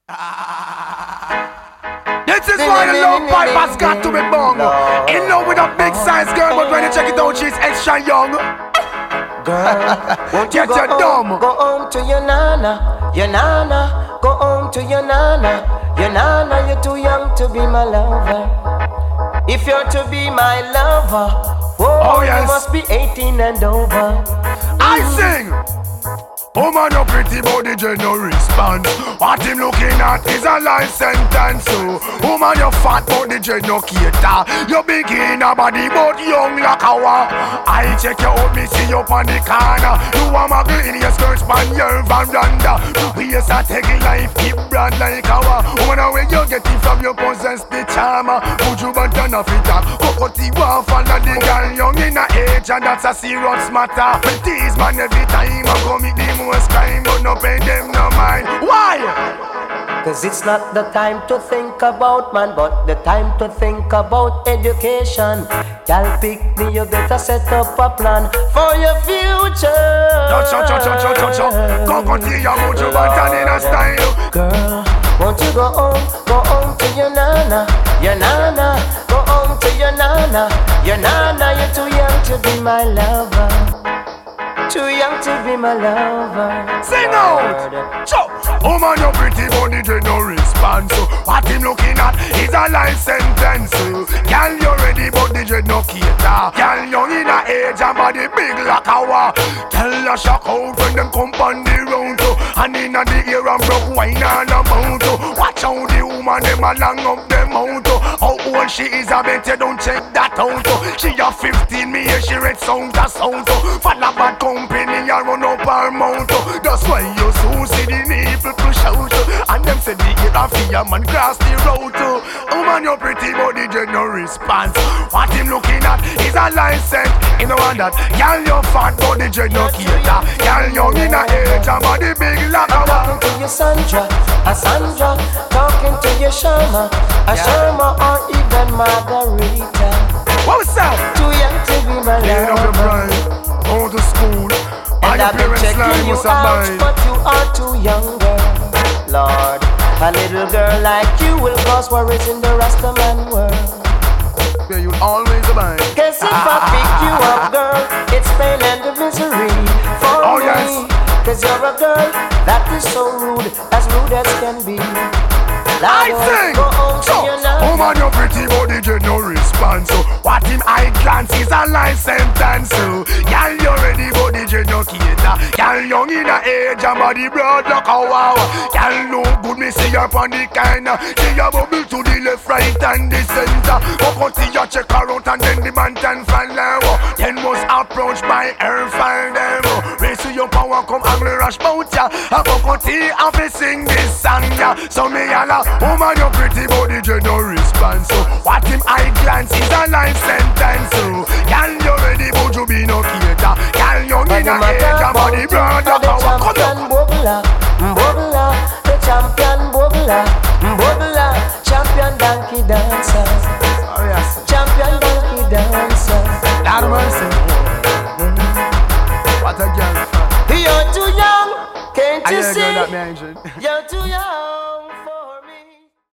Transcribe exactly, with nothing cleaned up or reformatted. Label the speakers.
Speaker 1: This is why the love pipe has got to be bung. In love with a big size girl, but when you check it out, she's extra young.
Speaker 2: Girl, won't you
Speaker 1: Get
Speaker 2: go
Speaker 1: your
Speaker 2: home,
Speaker 1: dumb.
Speaker 2: go home to your nana, your nana, go home to your nana, your nana, you're too young to be my lover. If you're to be my lover, whoa,
Speaker 1: Oh, yes.
Speaker 2: you must be eighteen and over.
Speaker 1: I sing. Woman, you pretty body, you no respond. What him looking at is a life sentence. So, woman, you fat body, you no cater. You big in a body, but young like a war. I check you out, me see you on the corner. You a muggle in your skirts, man, your veranda. We is a taking life, keep brand like a war. Woman, where you get it from, you possess the charm. Put you back on a fit up. Cocotti one follow the girl, young in a age, and that's a serious matter. But these man every time I come with them. Was crime, but no pay them no mind. Why?
Speaker 2: Cause it's not the time to think about man, but the time to think about education. Y'all pick me, you better set up a plan for your future.
Speaker 1: Cho cho cho cho cho cho cho. Go continue your mojo button in a style.
Speaker 2: Girl, won't you go home, go home to your nana, your nana, go home to your nana, your nana, you're too young to be my lover. Too young to be my lover.
Speaker 1: Sing out! Cho! Woman, you pretty body, you no response. So what him looking at is a life sentence. So girl, you ready, but the dread no cater. Girl, young in a age and body big like a war. Tell her shock out when them come on the round. So and in a the ear and broke wine and a mount. So watch how the woman them a long up them out. So how old she is, I bet you don't check that out. So she a fifteen, me here she read sound to sound. So follow bad company and run up her mouth. That's why you soon see the nipple push out. And them say the ear and fear man cross the road. Woman, your pretty body, you no response. What him looking at is a license. You know that girl, your fat body, you no cater. Girl, young in a age and body big like a
Speaker 2: I'm talking to you Sandra, a Sandra. Talking to you Sharma, a Sharma, or even Margarita.
Speaker 1: What's up?
Speaker 2: Too young to be my
Speaker 1: Clean up your
Speaker 2: lover.
Speaker 1: brain, go to school.
Speaker 2: And I've been checking you out, but you are too young, girl. Lord, a little girl like you will cause worries in the Rastaman world.
Speaker 1: Yeah, you'll always abide.
Speaker 2: Guess if I pick you up, girl, it's pain and misery for
Speaker 1: Oh,
Speaker 2: me.
Speaker 1: yes.
Speaker 2: Cause you're a girl that is so rude, as rude as can be.
Speaker 1: I sing! So, woman, your pretty body, you no response. So, what him eye glance is a life sentence. So, girl, you ready, body, you no cater. Girl, young in a age and body broad like a wow. Girl, no good, me see her on the corner. See your bubble to the left, right, and the center. Go see your check her out and then the mountain follow. Then was approached by her find them. Raise to your power, come angry rush bout ya. I go see and fi sing this song ya. So me yalla. Woman, your pretty body, you no response. So what him eye glance is a life sentence. So girl, you ready, but you be no cater. Girl, young in a age, and body broad like a war. Come
Speaker 2: champion Bobla, Bobla, the champion Bobla, Bobla, champion donkey dancer,
Speaker 1: Oh yes,
Speaker 2: champion donkey dancer.
Speaker 1: Lord of mercy. What a girl.
Speaker 2: You're too young, can't
Speaker 1: I
Speaker 2: you
Speaker 1: hear a girl that
Speaker 2: see?
Speaker 1: me angel.
Speaker 2: You're